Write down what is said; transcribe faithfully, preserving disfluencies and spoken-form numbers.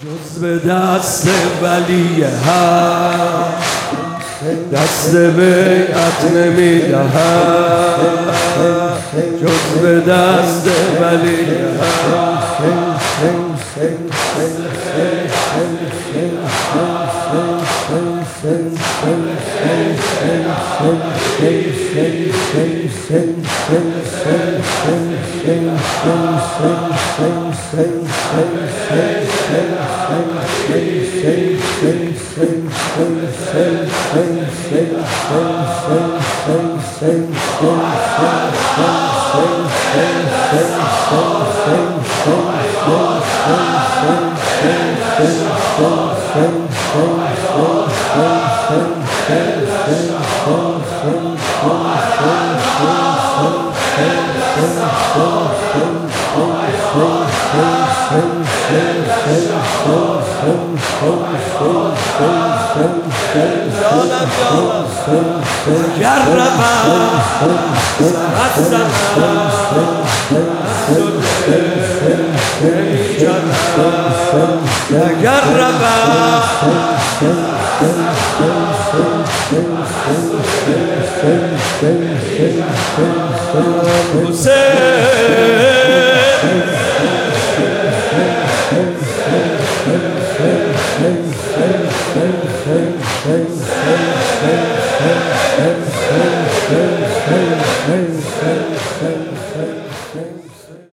جز به دست ولی حق دست بیعت نمیدهم، جز به دست ولی حق. Hey, hey, hey, hey, hey, hey.